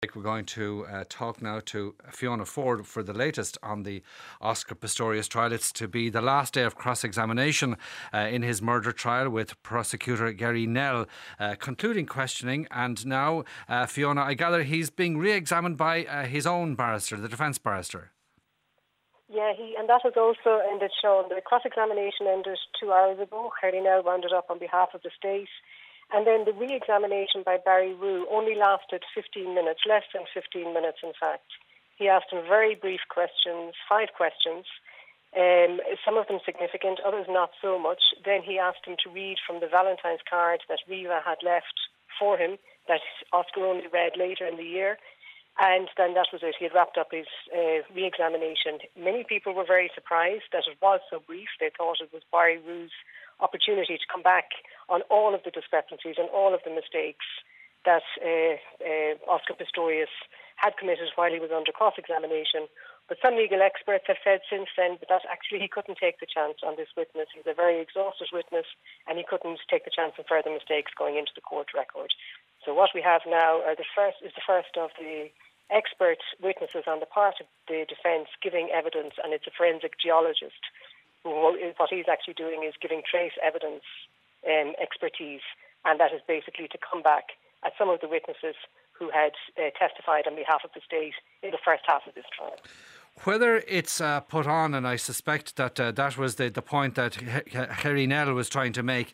We're going to talk now to Fiona Ford for the latest on the Oscar Pistorius trial. It's to be the last day of cross-examination in his murder trial, with prosecutor Gary Nell concluding questioning. And now, Fiona, I gather he's being re-examined by his own barrister, the defence barrister. Yeah, and that has also ended, Sean. The cross-examination ended 2 hours ago. Gary Nell rounded up on behalf of the state. And then the re-examination by Barry Rue only lasted 15 minutes, less than 15 minutes in fact. He asked him very brief questions, 5 questions, some of them significant, others not so much. Then he asked him to read from the Valentine's card that Riva had left for him, that Oscar only read later in the year. And then that was it. He had wrapped up his re-examination. Many people were very surprised that it was so brief. They thought it was Barry Rue's opportunity to come back on all of the discrepancies and all of the mistakes that Oscar Pistorius had committed while he was under cross-examination. But some legal experts have said since then that actually he couldn't take the chance on this witness. He's a very exhausted witness, and he couldn't take the chance on further mistakes going into the court record. So what we have now is the first of the expert witnesses on the part of the defence giving evidence, and it's a forensic geologist. What he's actually doing is giving trace evidence expertise, and that is basically to come back at some of the witnesses who had testified on behalf of the state in the first half of this trial. Whether it's put on, and I suspect that that was the point that Gary Nell was trying to make,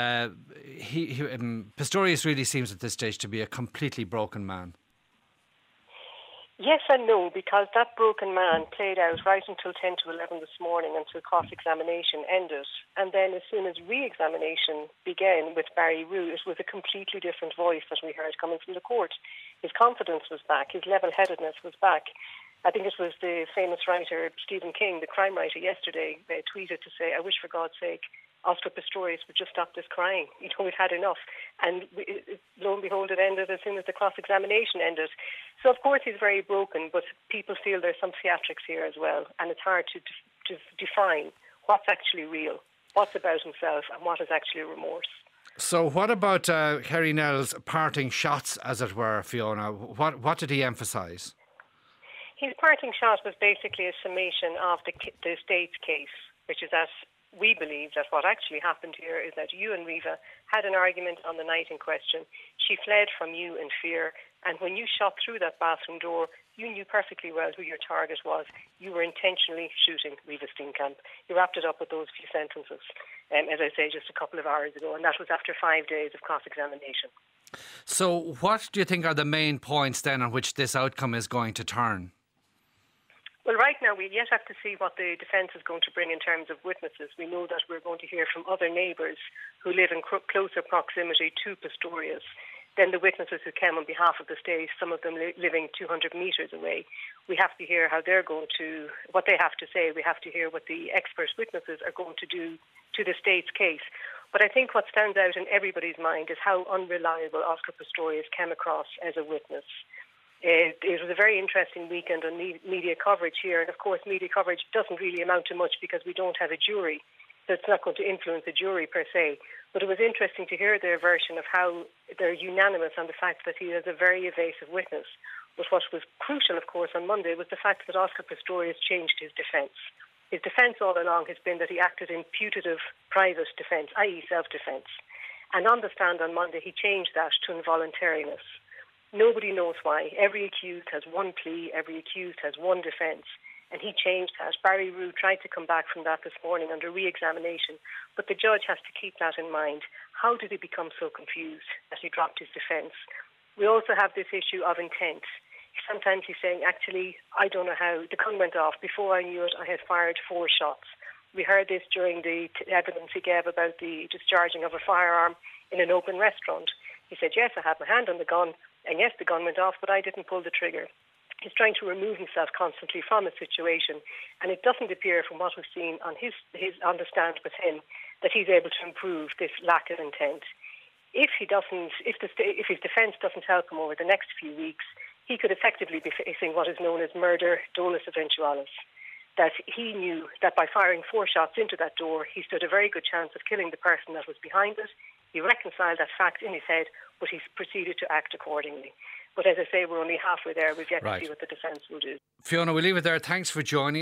Pistorius really seems at this stage to be a completely broken man. Yes and no, because that broken man played out right until 10 to 11 this morning until cross-examination ended. And then as soon as re-examination began with Barry Rue, it was a completely different voice that we heard coming from the court. His confidence was back, his level-headedness was back. I think it was the famous writer Stephen King, the crime writer, yesterday tweeted to say, "I wish for God's sake Oscar Pistorius would just stop this crying. We've had enough." And lo and behold, it ended as soon as the cross-examination ended. So, of course, he's very broken, but people feel there's some theatrics here as well. And it's hard to define what's actually real, what's about himself, and what is actually remorse. So what about Gary Nell's parting shots, as it were, Fiona? What did he emphasise? His parting shot was basically a summation of the state's case, which is that we believe that what actually happened here is that you and Riva had an argument on the night in question. She fled from you in fear, and when you shot through that bathroom door, you knew perfectly well who your target was. You were intentionally shooting Riva Steenkamp. You wrapped it up with those few sentences, as I say, just a couple of hours ago, and that was after 5 days of cross-examination. So what do you think are the main points then on which this outcome is going to turn? Well, right now we yet have to see what the defence is going to bring in terms of witnesses. We know that we're going to hear from other neighbours who live in closer proximity to Pistorius than the witnesses who came on behalf of the state, some of them living 200 metres away. We have to hear how they're going to, what they have to say. We have to hear what the expert witnesses are going to do to the state's case. But I think what stands out in everybody's mind is how unreliable Oscar Pistorius came across as a witness. It was a very interesting weekend on media coverage here, and of course media coverage doesn't really amount to much because we don't have a jury, so it's not going to influence the jury per se. But it was interesting to hear their version of how they're unanimous on the fact that he is a very evasive witness. But what was crucial, of course, on Monday was the fact that Oscar Pistorius changed his defence. His defence all along has been that he acted in putative private defence, i.e. self-defence. And on the stand on Monday, he changed that to involuntariness. Nobody knows why. Every accused has one plea, every accused has one defence, and he changed that. Barry Rue tried to come back from that this morning under re-examination, but the judge has to keep that in mind. How did he become so confused that he dropped his defence? We also have this issue of intent. Sometimes he's saying, actually, I don't know how. The gun went off. Before I knew it, I had fired 4 shots. We heard this during the evidence he gave about the discharging of a firearm in an open restaurant. He said, yes, I had my hand on the gun, and yes, the gun went off, but I didn't pull the trigger. He's trying to remove himself constantly from a situation, and it doesn't appear from what we've seen on his on the stand with him that he's able to improve this lack of intent. If his defence doesn't help him over the next few weeks, he could effectively be facing what is known as murder dolus eventualis. That he knew that by firing 4 shots into that door, he stood a very good chance of killing the person that was behind it. He reconciled that fact in his head, but he proceeded to act accordingly. But as I say, we're only halfway there. We've yet Right. to see what the defence will do. Fiona, we'll leave it there. Thanks for joining.